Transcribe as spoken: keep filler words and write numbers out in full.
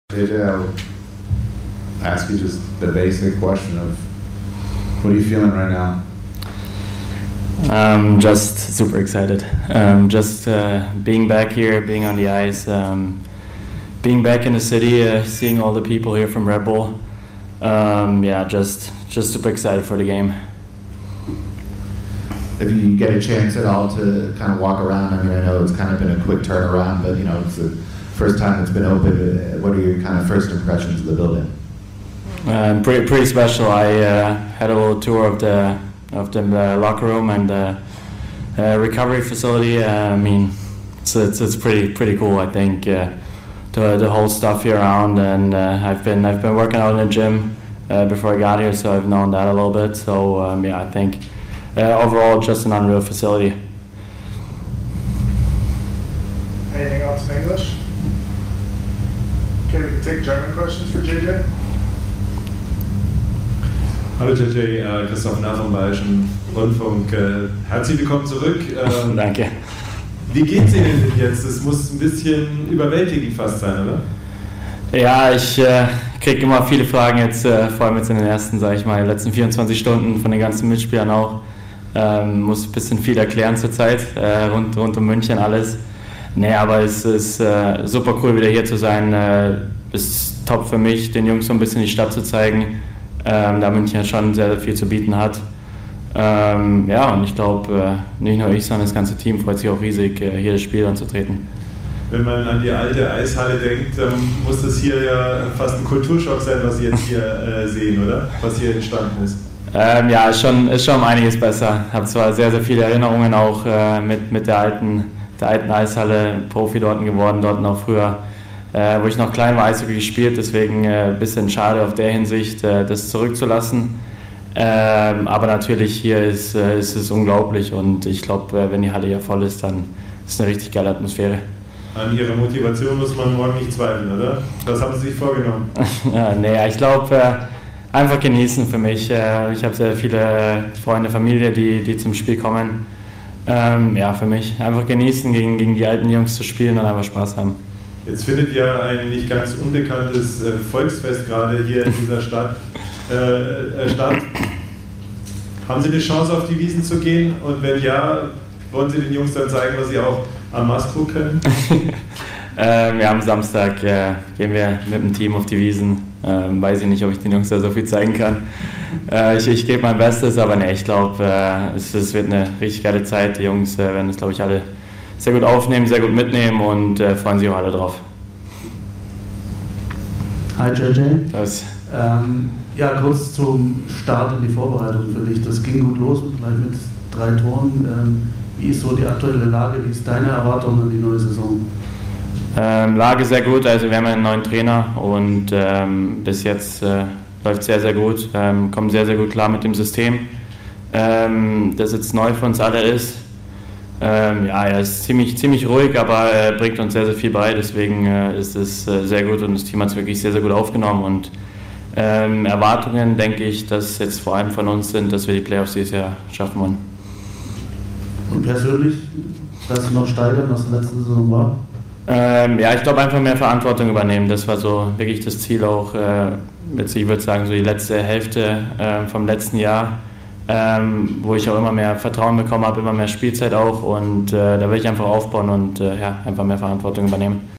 J J, I'll ask you just the basic question of what are you feeling right now? Um, just super excited. Um, just uh, being back here, being on the ice, um, being back in the city, uh, seeing all the people here from Red Bull. Um, yeah, just just super excited for the game. If you get a chance at all to kind of walk around, I mean, I know it's kind of been a quick turnaround, but you know, it's the first time it's been open. What are your kind of first impressions of the building? Um, pretty pretty special. I uh, had a little tour of the of the uh, locker room and the uh, recovery facility. Uh, I mean, it's, it's it's pretty pretty cool. I think uh, the the whole stuff here around, and uh, I've been I've been working out in the gym uh, before I got here, so I've known that a little bit. So um, yeah, I think uh, overall just an unreal facility. Anything else in English? Okay, we can take German questions for J J. Hallo J J, äh, Christoph Nah vom Bayerischen Rundfunk. Äh, herzlich willkommen zurück. Ähm, Danke. Wie geht's Ihnen denn jetzt? Das muss ein bisschen überwältigend fast sein, oder? Ja, ich äh, kriege immer viele Fragen jetzt, äh, vor allem jetzt in den ersten, sage ich mal, letzten vierundzwanzig Stunden von den ganzen Mitspielern auch. Ähm, muss ein bisschen viel erklären zurzeit, äh, rund, rund um München alles. Nee, aber es ist äh, super cool, wieder hier zu sein. Äh, es ist top für mich, den Jungs so ein bisschen die Stadt zu zeigen, ähm, da München schon sehr, sehr viel zu bieten hat. Ähm, ja, und ich glaube, äh, nicht nur ich, sondern das ganze Team freut sich auch riesig, äh, hier das Spiel anzutreten. Wenn man an die alte Eishalle denkt, dann muss das hier ja fast ein Kulturschock sein, was Sie jetzt hier äh, sehen, oder? Was hier entstanden ist. Ähm, ja, ist schon, ist schon um einiges besser. Ich habe zwar sehr, sehr viele Erinnerungen auch äh, mit, mit der alten der alten Eishalle, Profi dort geworden, dort noch früher, äh, wo ich noch klein war, Eishockey gespielt, deswegen ein äh, bisschen schade auf der Hinsicht, äh, das zurückzulassen. Ähm, aber natürlich hier ist, äh, ist es unglaublich und ich glaube, äh, wenn die Halle hier voll ist, dann ist es eine richtig geile Atmosphäre. An Ihrer Motivation muss man morgen nicht zweifeln, oder? Das haben Sie sich vorgenommen. Ja, nee, ich glaube, äh, einfach genießen für mich. Äh, ich habe sehr viele Freunde, Familie, die, die zum Spiel kommen. Ähm, ja, für mich einfach genießen, gegen, gegen die alten Jungs zu spielen und einfach Spaß haben. Jetzt findet ja ein nicht ganz unbekanntes äh, Volksfest gerade hier in dieser Stadt äh, äh, statt. Haben Sie eine Chance, auf die Wiesn zu gehen? Und wenn ja, wollen Sie den Jungs dann zeigen, was Sie auch am Mastkrug können? ähm, ja, am Samstag äh, gehen wir mit dem Team auf die Wiesn. Ähm, weiß ich nicht, ob ich den Jungs da so viel zeigen kann. Äh, ich ich gebe mein Bestes, aber ne, ich glaube, äh, es, es wird eine richtig geile Zeit. Die Jungs äh, werden es, glaube ich, alle sehr gut aufnehmen, sehr gut mitnehmen und äh, freuen sich auch alle drauf. Hi J J. Das. Ähm, ja, kurz zum Start in die Vorbereitung für dich. Das ging gut los, gleich mit drei Toren. Ähm, wie ist so die aktuelle Lage? Wie ist deine Erwartung an die neue Saison? Ähm, Lage sehr gut, also wir haben einen neuen Trainer und ähm, bis jetzt äh, läuft sehr, sehr gut, ähm, kommen sehr, sehr gut klar mit dem System, ähm, das jetzt neu für uns alle ist. Ähm, ja, er ist ziemlich, ziemlich ruhig, aber er bringt uns sehr, sehr viel bei, deswegen äh, ist es äh, sehr gut und das Team hat es wirklich sehr, sehr gut aufgenommen und ähm, Erwartungen, denke ich, dass jetzt vor allem von uns sind, dass wir die Playoffs dieses Jahr schaffen wollen. Und persönlich, dass du noch steigern, was die letzte Saison war? Ähm, ja, ich glaube einfach mehr Verantwortung übernehmen. Das war so wirklich das Ziel auch, äh, jetzt, ich würde sagen, so die letzte Hälfte äh, vom letzten Jahr, ähm, wo ich auch immer mehr Vertrauen bekommen habe, immer mehr Spielzeit auch und äh, da will ich einfach aufbauen und äh, ja, einfach mehr Verantwortung übernehmen.